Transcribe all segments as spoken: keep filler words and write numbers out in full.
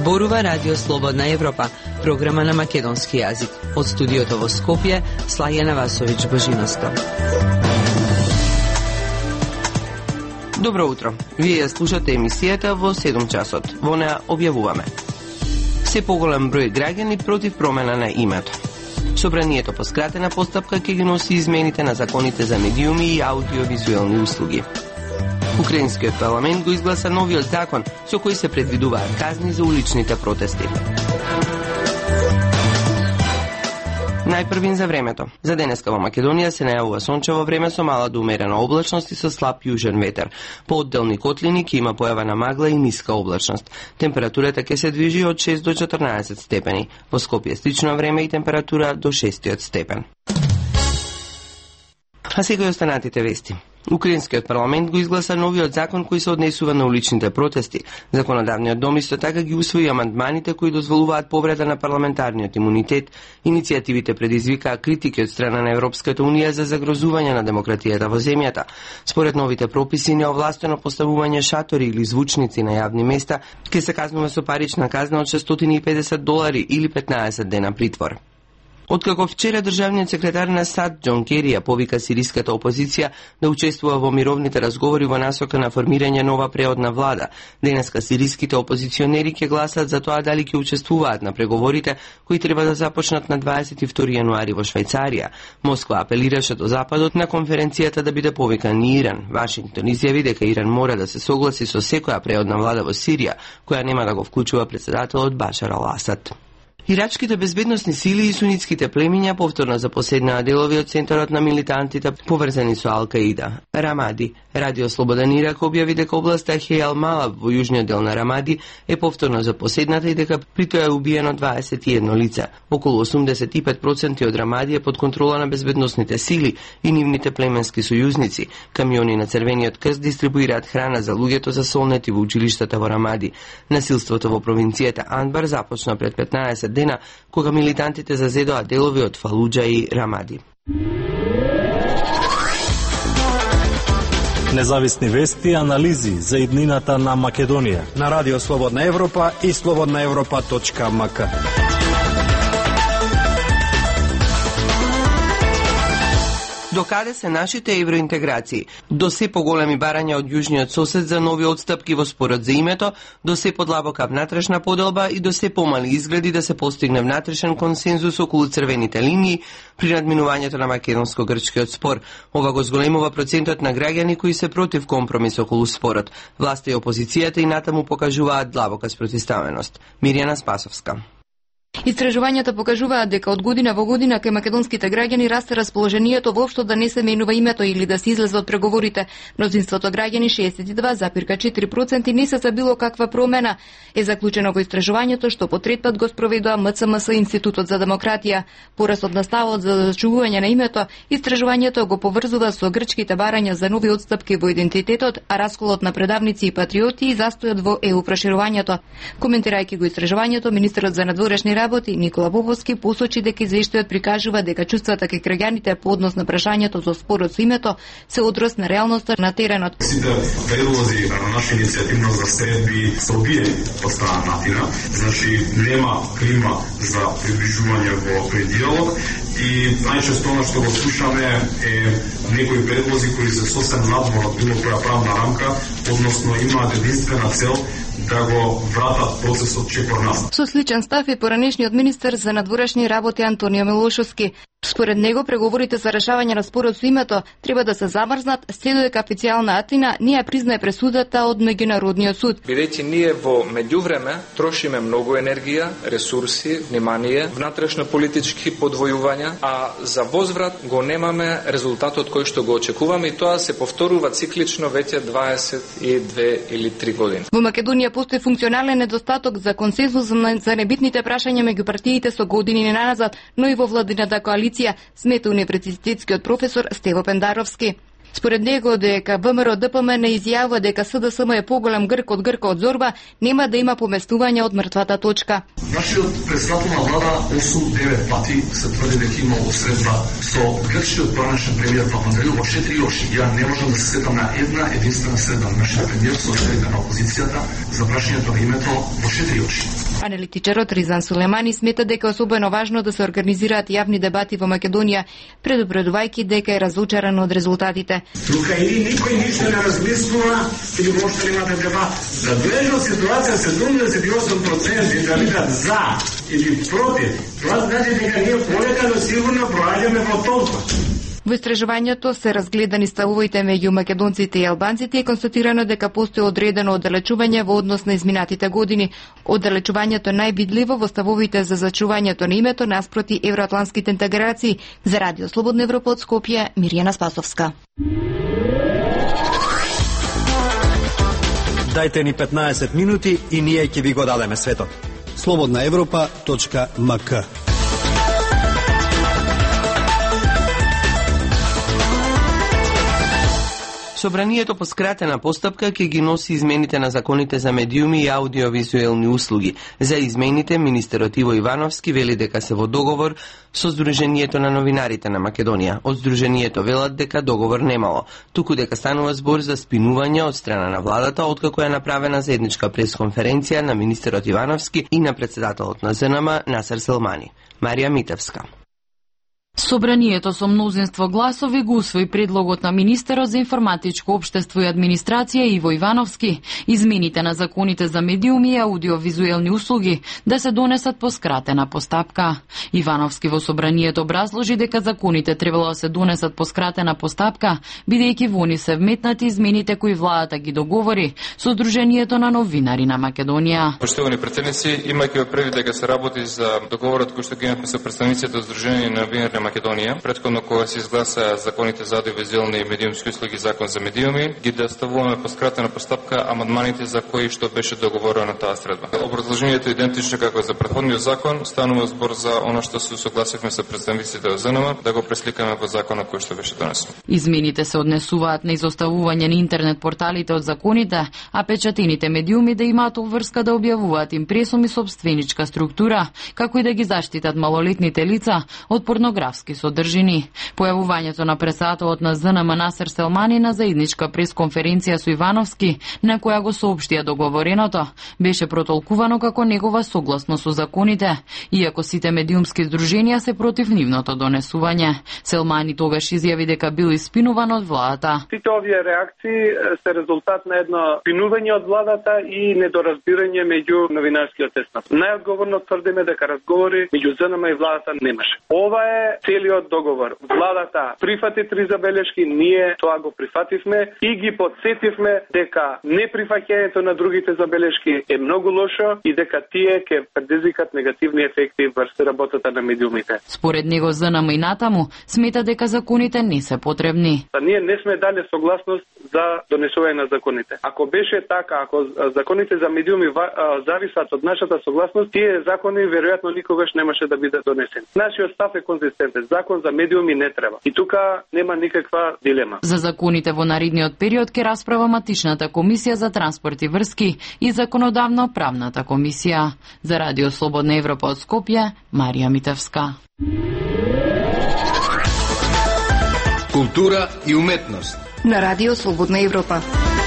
Зборува Радио Слободна Европа, програма на македонски јазик. Од студиото во Скопје, Слајана Васовиќ Божиновска. Добро утро. Вие ја слушате емисијата во седум часот. Во неа објавуваме: се поголем број граѓани против промена на името. Собранието по скратена постапка ќе ги носи измените на законите за медиуми и аудиовизуелни услуги. Украинскиот парламент го изгласа новиот закон со кој се предвидуваат казни за уличните протести. Најпрвин за времето. За денеска во Македонија се најавува сончево време со мала до умерена облачност и со слаб јужен ветер. По одделни котлини ќе има појава на магла и ниска облачност. Температурата ќе се движи од шест до четрнаесет степени. Во Скопје слично време и температура до шестиот степен. А сега и останатите вести. Украинскиот парламент го изгласа новиот закон кој се однесува на уличните протести. Законодавниот дом исто така ги усвои амандманите кои дозволуваат повреда на парламентарниот имунитет. Иницијативите предизвикаа критики од страна на Европската унија за загрозување на демократијата во земјата. Според новите прописи, неовластено поставување шатори или звучници на јавни места ќе се казнува со парична казна од шестстотини и педесет долари или петнаесет дена притвор. Откако вчера државниот секретар на САД Џон Кери ја повика сириската опозиција да учествува во мировните разговори во насока на формирање нова преодна влада, денеска сириските опозиционери ќе гласат за тоа дали ќе учествуваат на преговорите кои треба да започнат на дваесет и втори јануари во Швајцарија. Москва апелираше до Западот на конференцијата да биде повикан и Иран. Вашингтон изјави дека Иран мора да се согласи со секоја преодна влада во Сирија, која нема да го вклучува председателот Башар ал-Асад. Ирачките безбедносни сили и сунитските племиња повторно запоседнаа делови од центарот на милитантите поврзани со Ал-Каида. Рамади. Радио Слободен Ирак објави дека областа Хејал Малаб во јужниот дел на Рамади е повторно запоседната и дека при тоа е убиено дваесет и едно лице. Околу осумдесет и пет проценти од Рамади е под контрола на безбедносните сили и нивните племенски сојузници. Камиони на Црвениот крст дистрибуираат храна за луѓето засолнети во училиштата во Рамади. Насилството во провинцијата Анбар започна пред петнаесет дена, кога милитантите зазедоа делови од Фалуџа и Рамади. Независни вести и анализи за иднината на Македонија на Радио Слободна Европа и слободна европа точка ем ка. До каде се нашите евроинтеграции? До се поголеми барања од јужниот сосед за нови отстапки во спорот за името, до се подлабока внатрешна поделба и до се помали изгледи да се постигне внатрешен консензус околу црвените линии при надминувањето на македонско-грчкиот спор. Ова го зголемува процентот на граѓани кои се против компромис околу спорот. Власта и опозицијата и натаму покажуваат длабока спротивставеност. Мирјана Спасовска. Истражувањата покажуваат дека од година во година кај македонските граѓани расте расположението воопшто да не се менува името или да се излезе од преговорите. Мнозинството граѓани, шеесет и два зарез четири проценти, не се за било каква промена, е заклучено во истражувањето што по трет пат го спроведува М Ц М С, Институтот за демократија. Порасот на ставот за зачувување на името, истражувањето го поврзува со грчките барања за нови отстапки во идентитетот, а расколот на предавници и патриоти и застојот во е у проширувањето. Коментирајќи го истражувањето, министерот за надворешни работи Никола Бобовски посочи дека извештајот прикажува дека чувствата кај граѓаните по однос на прашањето за спорот со името се одраз на реалноста на теренот. Сите предлози на наша иницијативна за средби се одбиени од страна на Атина, значи нема клима за приближување во диалог и најчесто она што го слушаме е некои предлози кои се сосем надвор од било која правна рамка, односно имаат единствена цел да го вратат процесот чекор нас. Со сличен став е поранешниот министер за надворешни работи Антонио Милошовски. Според него, преговорите за решавање на спорот со името треба да се замрзнат, се додека официјална Атина не ја признае пресудата од меѓународниот суд. Бидејќи ние во меѓувреме трошиме многу енергија, ресурси, внимание, внатрешно политички подвојувања, а за возврат го немаме резултатот кој што го очекуваме и тоа се повторува циклично веќе дваесет и две или три години. Во Македонија постои функционален недостаток за консензус за небитните прашања меѓу партиите со години неназад, но и во владината коалиција, смета универзитетскиот професор Стево Пендаровски. Според него дека ВМРО Д П М не изјавува дека С Д С М е поголем грк од Грка од Зорба, нема да има поместување од мртвата точка. Нашиот председател на влада осум-девет пати се тврди дека имало средба со грчкиот пранешен премиер Папандреу во четири очи. Ја не можам да се сетам на една единствена средба на нашиот премиер со лидерите на опозицијата за прашањето на името во четири очи. Аналитичарот Ризан Сулемани смета дека е особено важно да се организираат јавни дебати во Македонија, предупредувајќи дека е разочаран од резултатите. Тука или никој ништо не размислува, или воопшто немате дебат. За длежна ситуација седумдесет и осум проценти да бидат за или против, тоа значи дека ние полека но сигурно проаѓаме во толпа. Во истражувањето се разгледани ставовите меѓу македонците и албанците и констатирано дека постои одредено оддалечување во однос на изминатите години. Оддалечувањето највидливо во ставовите за зачувањето на името наспроти евроатлантските интеграции. За Радио Слободна Европа од Скопје, Мирјана Спасовска. Дајте ни петнаесет минути и ние ќе ви го дадеме светот. слободна европа точка м к. Собранието по скратена постапка ќе ги носи измените на законите за медиуми и аудиовизуелни услуги. За измените, министерот Иво Ивановски вели дека се во договор со Сдруженијето на новинарите на Македонија. Од Сдруженијето велат дека договор немало, туку дека станува збор за спинување од страна на владата, откако е направена заедничка пресконференција на министерот Ивановски и на председателот на З Н М Насер Селмани. Марија Митевска. Собранието со мнозинство гласови го усвои предлогот на министерот за информатичко општество и администрација Иво Ивановски, измените на законите за медиуми и аудиовизуелни услуги да се донесат по скратена постапка. Ивановски во собранието образложи дека законите требало да се донесат по скратена постапка, бидејќи во нив се вметнати измените кои владата ги договори со Сдруженијето на новинари на Македонија. Поштовани претседници, имајќи предвид дека се работи за договорот кој што ги имавме со представниците од Сдруженијето на новинари на Македонија, претходно кога се изгласа законите за аудиовизуелни и медиумски услуги, закон за медиуми, ги доставуваме по скратена постапка амандманите за кои што беше договорено на таа средба. Образложението е идентично како за претходниот закон, станува збор за она што се согласивме со представниците од З Н М да го пресликаме во законот кој што беше донесен. Измените се однесуваат на изоставување на интернет порталите од законите, а печатените медиуми да имаат обврска да објавуваат импресум и собственичка структура, како и да ги заштитат малолетните лица од порнографски содржини. Појавувањето на председателот на З Н М Насер Селмани на заедничка пресконференција со Ивановски, на која го соопштија договореното, беше протолкувано како негова согласно со законите, иако сите медиумски здруженија се против нивното донесување. Селмани тогаш изјави дека бил испинуван од владата. Сите овие реакции се резултат на едно спинување од владата и недоразбирање меѓу новинарскиот еснав. Најодговорно тврдиме дека разговори меѓу З Н М и владата немаше. Ова е целиот договор. Владата прифати три забелешки, ние тоа го прифативме и ги подсетивме дека неприфаќањето на другите забелешки е многу лошо и дека тие ќе предизвикат негативни ефекти врз работата на медиумите. Според него З Н М и натаму смета дека законите не се потребни. Та ние не сме дали согласност за донесување на законите. Ако беше така, ако законите за медиуми зависат од нашата согласност, тие закони веројатно никогаш немаше да бидат донесени. Нашиот став е конзистентен. Закон за медиуми не треба. И тука нема никаква дилема. За законите во наредниот период ќе расправа матичната комисија за транспорт и врски и законодавно правната комисија. За Радио Слободна Европа од Скопје, Марија Митевска. Култура и уметност на Радио Слободна Европа.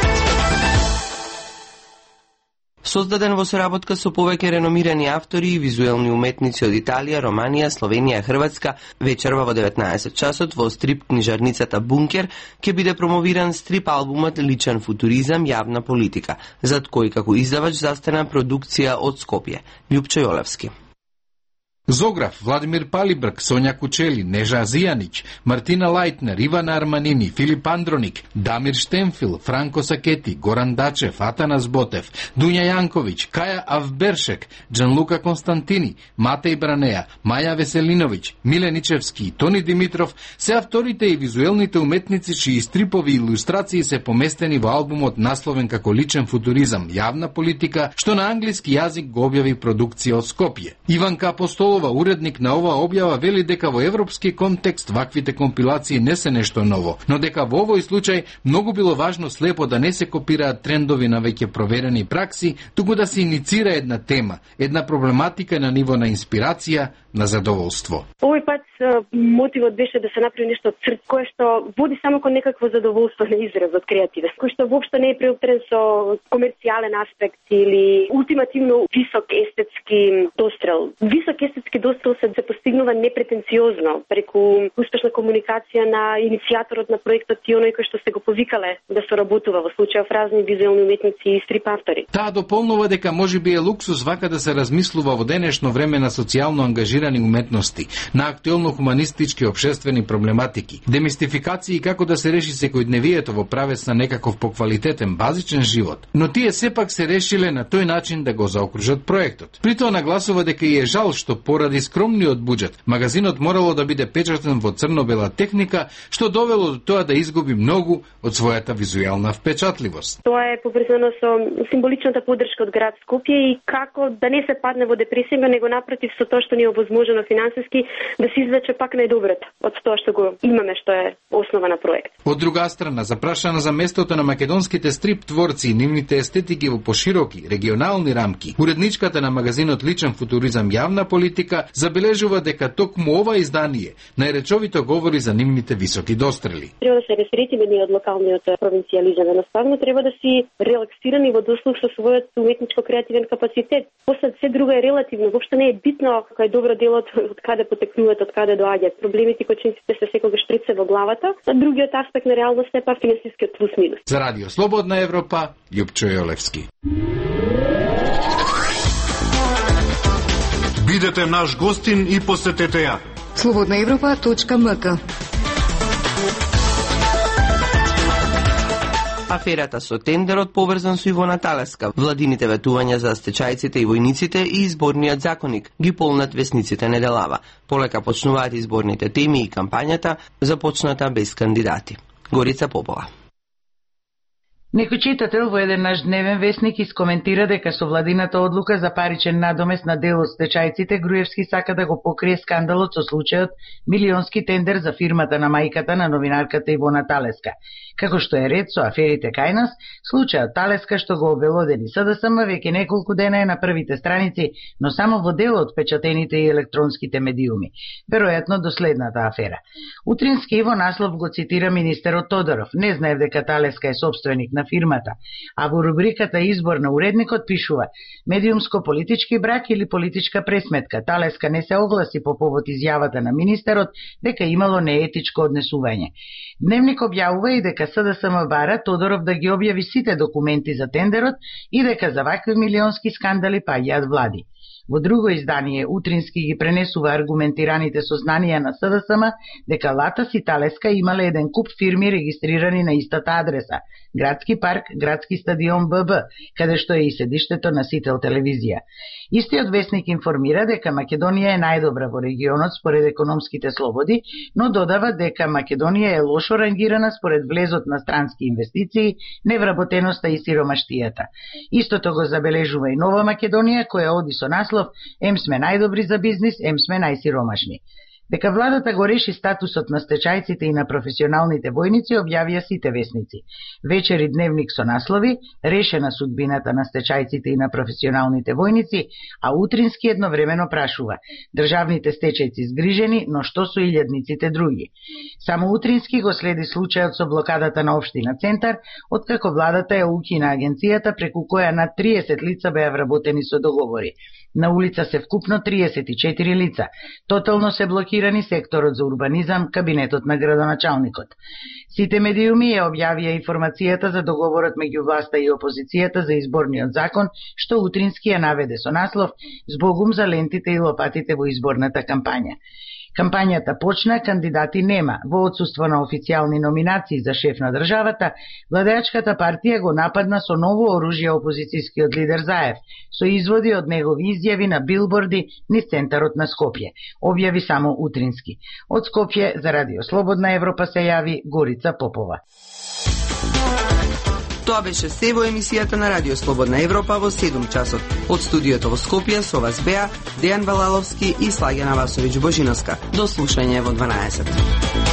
Создаден во соработка со повеќе реномирани автори и визуелни уметници од Италија, Романија, Словенија, Хрватска, вечерва во деветнаесет часот во стрип книжарницата Бункер ќе биде промовиран стрип албумот Личен футуризам, јавна политика, зад кој како издавач застана продукција од Скопје. Љупчо Јолевски. Зограф, Владимир Палибрк, Сонја Кучели, Нежа Зијанич, Мартина Лајтнер, Ивана Арманини, Филип Андроник, Дамир Штенфил, Франко Сакети, Горан Дачев, Атанас Ботев, Дуња Јанковиќ, Каја Авбершек, Джанлука Константини, Матеј Бранеја, Маја Веселиновиќ, Миле Ничевски и Тони Димитров се авторите и визуелните уметници чии стрипови и илустрации се поместени во албумот насловен како Личен футуризам, јавна политика, што на англиски јазик го објави продукција од Скопје. Иванка Апостолова Павлова, уредник на оваа објава, вели дека во европски контекст ваквите компилации не се нешто ново, но дека во овој случај многу било важно слепо да не се копираат трендови на веќе проверени пракси, туку да се иницира една тема, една проблематика на ниво на инспирација, на задоволство. Овој пат мотивот беше да се направи нешто црт кое што води само кон некакво задоволство на изразот креативен, кој што воопшто не е преоптрен со комерцијален аспект или ултимативно висок естетски дострел. Висок естетски дострел се се постигнува непретенциозно преку успешна комуникација на иницијаторот на проектот и оној кој што се го повикале да соработува во случајов разни визуелни уметници и стрип автори. Таа дополнува дека можеби е луксус вака да се размислува во денешно време на социјално ангажирани уметности, на актуелно хуманистички и општествени проблематики, демистификации како да се реши секојдневието во правец на некаков поквалитетен базичен живот, но тие сепак се решиле на тој начин да го заокружат проектот. При тоа нагласува дека и е жал што поради скромниот буџет, магазинот морало да биде печатен во црно-бела техника, што довело до тоа да изгуби многу од својата визуелна впечатливост. Тоа е поврзано со символичната поддршка од град Скопје и како да не се падне во депресија, него напротив со тоа што ни е овозможено финансиски да се извлече пак најдоброто од тоа што го имаме, што е основа на проект. Од друга страна, запрашана за местото на македонските стрип творци и нивните естетики во пошироки регионални рамки, уредничката на магазинот Личен футуризам јавна политика забележува дека токму ова издание најречовито говори за нивните високи дострели. Треба да се реферитиме ние од локалниот провинцијализам, едноставно треба да си релаксирани во дослуг со својот уметничко-креативен капацитет. После се друго е релативно, воопшто не е битно кој е добро делот, од каде потекнуваат, од каде доаѓаат. Проблемите кои чинците се секогаш пред се во главата, а другиот аспект на реалност е па финансискиот плюс-минус. За Радио Слободна Европа, Љупчо Јолевски. Бидете наш гостин и посетете ја. слободна европа точка м к. Аферата со тендерот поврзан со Ивона Талеска, владините ветувања за стечајците и војниците и изборниот законник ги полнат весниците неделава. Полека почнуваат изборните теми и кампањата започната без кандидати. Горица Попова. Некој читател во еден наш дневен весник искоментира дека со владината одлука за паричен надомест на дел од стечајците, Груевски сака да го покрие скандалот со случајот милионски тендер за фирмата на мајката на новинарката Ивона Талеска. Како што е ред со аферите кај нас, случајот Талеска што го обелодени СДСМ веќе неколку дена е на првите страници, но само во дел од печатените и електронските медиуми. Веројатно до следната афера. Утрински во наслов го цитира министерот Тодоров. Не знаев дека Талеска е собственик на фирмата, а во рубриката избор на уредникот пишува: медиумско-политички брак или политичка пресметка. Талеска не се огласи по повод изјавата на министерот дека имало неетичко однесување. Дневник објавува и дека СДСМ бара Тодоров да ги објави сите документи за тендерот и дека за вакви милионски скандали паѓаат влади. Во друго издание Утрински ги пренесува аргументираните сознанија на СДСМ дека Латас и Талеска имале еден куп фирми регистрирани на истата адреса – Градски парк, Градски стадион ББ, каде што е и седиштето на Сител телевизија. Истиот весник информира дека Македонија е најдобра во регионот според економските слободи, но додава дека Македонија е лошо рангирана според влезот на странски инвестиции, невработеноста и сиромаштијата. Истото го забележува и Нова Македонија, која оди со наслов «Ем сме најдобри за бизнис, ем сме најсиромашни». Дека владата го реши статусот на стечајците и на професионалните војници објавија сите весници. Вечери дневник со наслови «Решена судбината на стечајците и на професионалните војници», а Утрински едновремено прашува «Државните стечајци згрижени, но што со илјадниците други?» Само Утрински го следи случајот со блокадата на општина Центар, откако владата ја укина агенцијата преку која над триесет лица беа вработени со договори. На улица се вкупно триесет и четири лица. Тотално се блокирани секторот за урбанизам, кабинетот на градоначалникот. Сите медиуми ја објавија информацијата за договорот меѓу власта и опозицијата за изборниот закон, што Утрински ја наведе со наслов «Збогум за лентите и лопатите во изборната кампања». Кампањата почна, кандидати нема. Во отсуство на официјални номинации за шеф на државата, владеачката партија го нападна со ново оружје опозицијскиот лидер Заев, со изводи од негови изјави на билборди низ центарот на Скопје. Објави само Утрински. Од Скопје за Радио Слободна Европа се јави Горица Попова. Тоа Тоа беше се во емисијата на Радио Слободна Европа во седум часот. Од студиото во Скопје со вас беа Дејан Балаловски и Слагена Васовиќ Божиновска. До слушање во дванаесет.